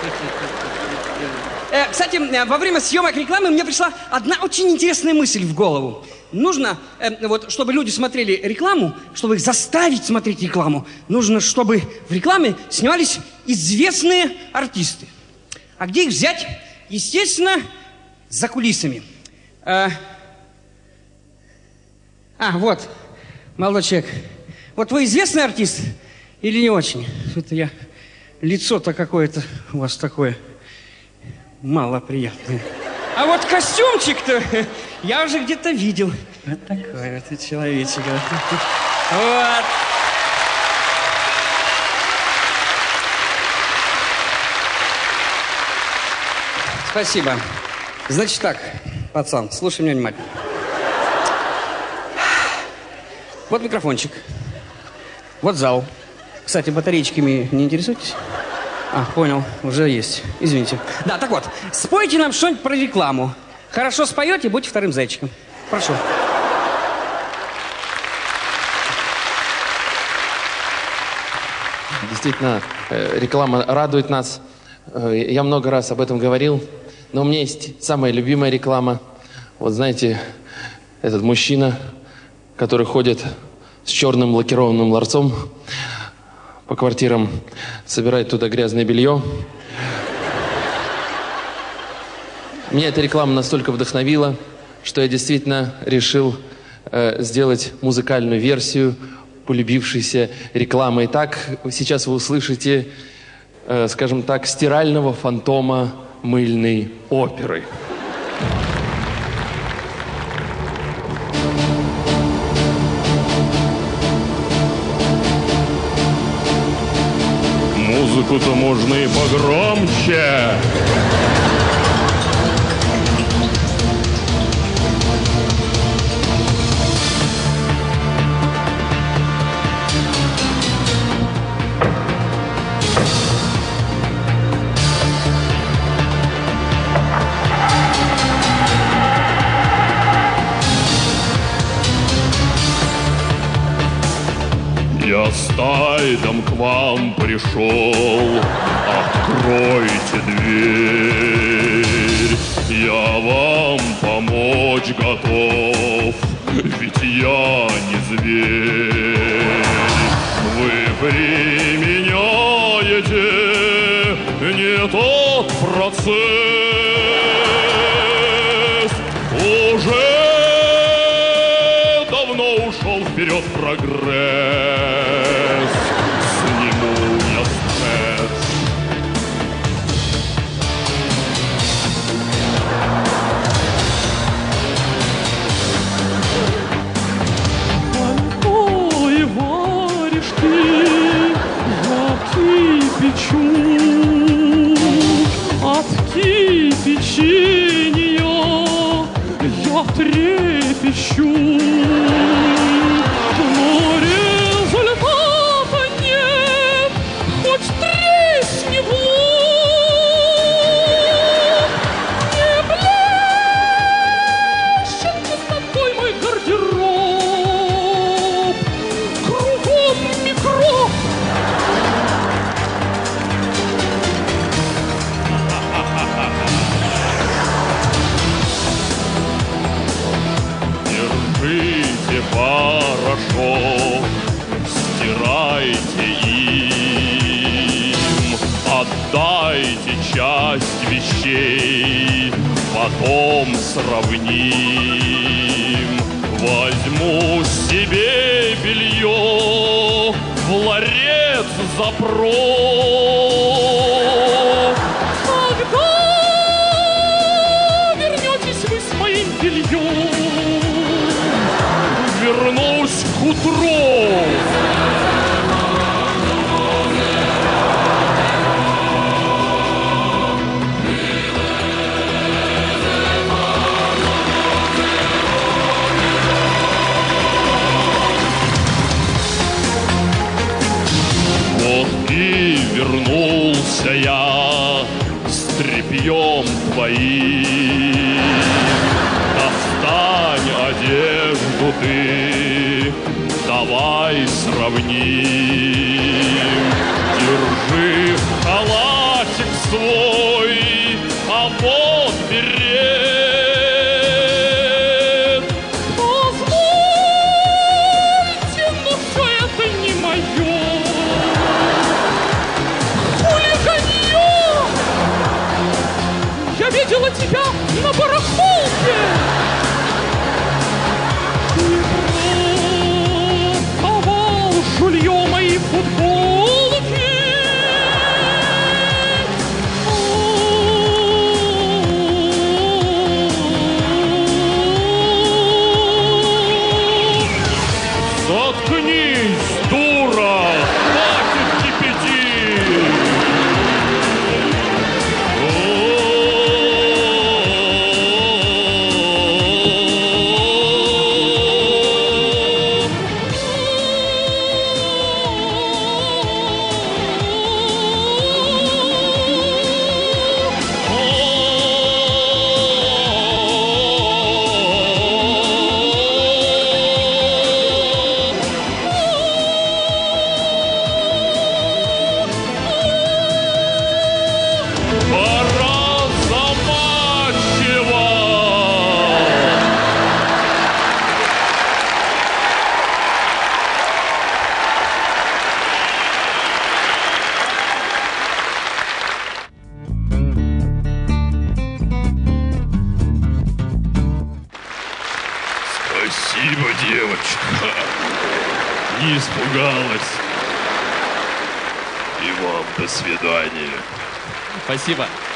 Кстати, во время съемок рекламы мне пришла одна очень интересная мысль в голову. Нужно, вот, чтобы люди смотрели рекламу, чтобы их заставить смотреть рекламу, нужно, чтобы в рекламе снимались известные артисты. А где их взять? Естественно, за кулисами. Вот, молодой человек. Вот вы известный артист или не очень? Это я... Лицо-то какое-то у вас такое малоприятное. А вот костюмчик-то я уже где-то видел. Вот такой вот человечек. Вот. Спасибо. Значит так, пацан, слушай меня внимательно. Вот микрофончик. Вот зал. Кстати, батареечками не интересуетесь? Понял, уже есть. Извините. Да, так вот, спойте нам что-нибудь про рекламу. Хорошо споете, будьте вторым зайчиком. Прошу. Действительно, реклама радует нас. Я много раз об этом говорил. Но у меня есть самая любимая реклама. Вот знаете, этот мужчина, который ходит с черным лакированным ларцом по квартирам, собирает туда грязное белье. Меня эта реклама настолько вдохновила, что я действительно решил сделать музыкальную версию полюбившейся рекламы. Итак, сейчас вы услышите, скажем так, стирального фантома мыльной оперы. Музыку-то можно и погромче. Я с тайдом к вам пришел, откройте дверь. Я вам помочь готов, ведь я не зверь. Вы применяете не тот процесс. Уже давно ушел вперед прогресс. Сниму я стресс. Ой, варежки я кипячу, от кипячения я трепещу. Но результата нет, хоть тресни в лоб. Не блещет чистотой мой гардероб, кругом микроб. Держите порошок, стирайте им, отдайте часть вещей, потом сравним. Возьму себе белье, в ларец запрок. Когда вернетесь вы с моим бельем? Вернусь к утру. Вот и вернулся я с тряпьем твоим. Достань одежду ты, давай сравним. Держи халатик свой, а вот берет. Позвольте, но все это не мое. Хулиганье! Я видела тебя на барахолке. Давал жулье мои футболки. Заткнись, дура! Хватит кипятить! Пора замачивать! Спасибо, девочка. Не испугалась. И вам до свидания. Спасибо.